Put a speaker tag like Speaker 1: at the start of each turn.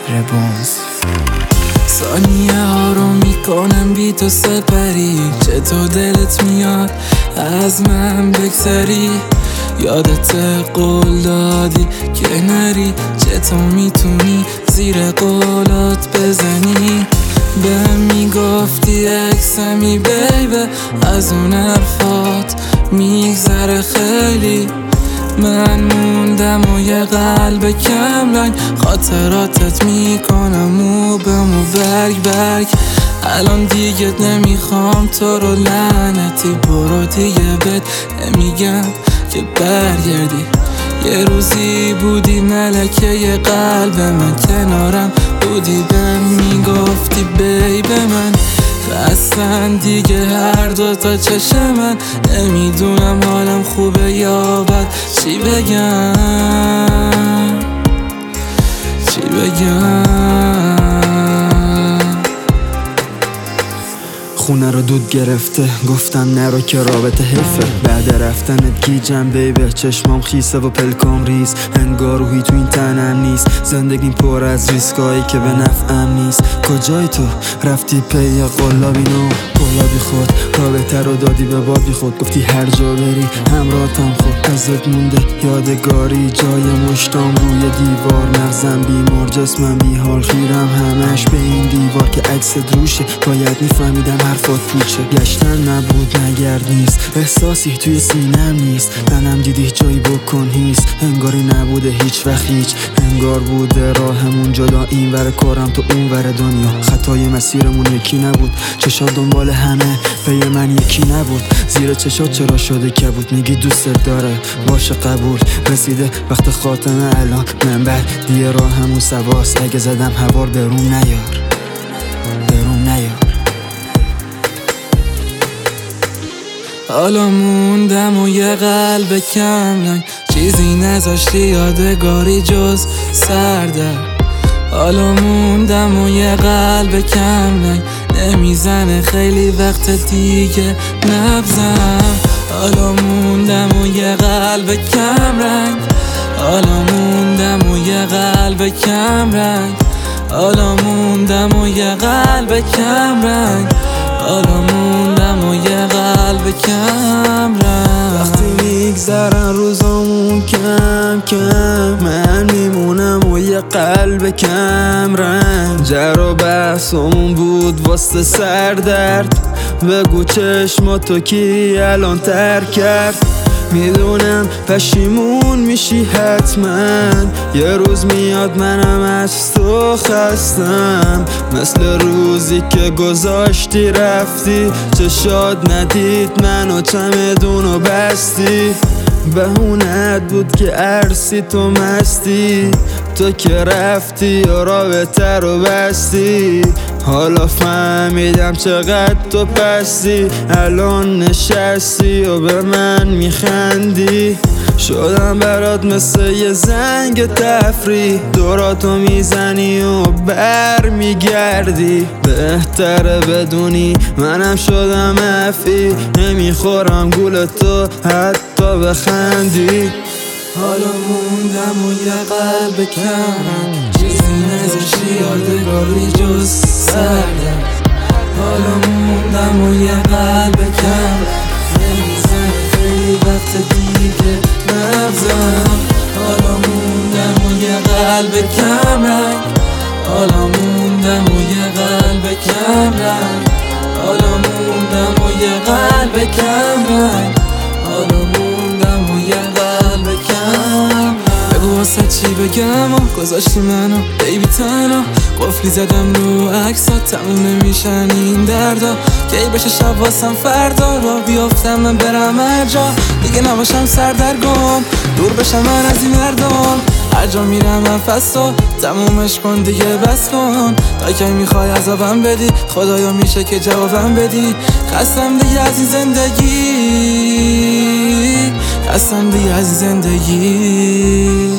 Speaker 1: ربونز. ثانیه ها رو میکنم بی تو سپری، چطور دلت میاد از من بگذری؟ یادت قول دادی که نری، چطور میتونی زیر قولات بزنی؟ بهم میگفتی اکسمی بیبه، از اون حرفات میگذره خیلی. من موندم و یه قلب کم رنگ، خاطراتت میکنم و به مو برگ. الان دیگه نمیخوام تو رو، لعنتی برو دیگه، بهت نمیگم که برگردی. یه روزی بودی ملکه یه قلب من، کنارم بودی بهم میگفتی بیب من. خستن دیگه هر دوتا چشم من، نمیدونم حالم خوبه یا بد، چی بگم چی بگم؟
Speaker 2: خونه رو دود گرفته، گفتم نرو که رابطه حیفه. بعد رفتنت گیجم بیبه، چشمام خیسه و پلکام ریز، انگار روحی تو این تنم نیست. زندگیم پر از ریسکایی که به نفعم نیست. کجای تو رفتی پی قلابی نو قلابی خود، رابطه رو دادی به بابی خود. گفتی هر جا بری همراهتم، خود ازت مونده یادگاری. جای مشتام روی دیوار، مغزم بیمار جسمم بیحال، خیرم همش به این دیوار که عکست روشه. باید میفهمیدم حرفات پوچه، گشتن نبود نگرد نیست، احساسی توی سینم نیست. تنم دیدی جایی بکن هیست، انگاری نبوده هیچ وقت هیچ. انگار بوده راهمون جدا، این ور کارم تو اون ور دنیا. خطای مسیرمون یکی نبود، چشات دنبال همه پی من یکی نبود. زیر چشات چرا شده کبود؟ میگی دوست داره باشه قبول، رسیده وقت خاتمه الان. من بعد دیگه راهمون سواست، اگه زدم هوار برون نیار، برون نیار.
Speaker 1: حالا موندم و یه قلب کم رنگ، چیزی نذاشتی یادگاری جز سردرد. حالا موندم و یه قلب کم رنگ، نمیزنه خیلی وقت دیگه نبزم. حالا موندم و یه قلب کم رنگ، حالا موندم و یه قلب کم رنگ، حالا موندم و یه قلب کم رنگ، حالا موندم و یه قلب کم رنگ.
Speaker 2: وقتی میگذرن روزامون کم کم، من میمونم و یه قلب کم رنگ. جر و بحثمون بود واسه سردرد، بگو چشماتو کی الان ترک کرد؟ میدونم پشیمون میشی حتما، یه روز میاد منم از تو خستم. مثل روزی که گذاشتی رفتی، چشات ندید منو چمدونو بستی. بهونت بود که عرصی تو مستی، تو که رفتی یا رابطه رو بستی. حالا فهمیدم چقدر تو پستی، الان نشستی و به من میخندی. شدم برات مثل یه زنگ تفریح، دوراتو میزنی و بر میگردی. بهتره بدونی منم شدم افی، نمیخورم گول تو حتی بخندی.
Speaker 1: حالا موندم و یه قلب کم، چیزی نذاشتی یادگاری جز سردم. حالا موندم و یه قلب کم، نمیزنه خیلی وقت دیگه نبزم. حالا موندم و یه قلب کم رنگ، حالا موندم و یه قلب کم رنگ، حالا موندم و یه قلب کم رنگ، حالا موندم و یه قلب کم. بگو واسه چی بگم و گذاشتی منو بیبی تنها، قفلی زدم رو عکسات تموم نمیشن این دردا. کی بشه شب واسم فردا، را بیافتم من برم هر جا، دیگه نباشم سردرگم، دور بشم من از این مردم. هر جا میرم من فستا، تمومش کن دیگه بس کن. تا کی میخوای عذابم بدی؟ خدایا میشه که جوابم بدی. خستم دیگه از این زندگی، خستم دیگه از این زندگی.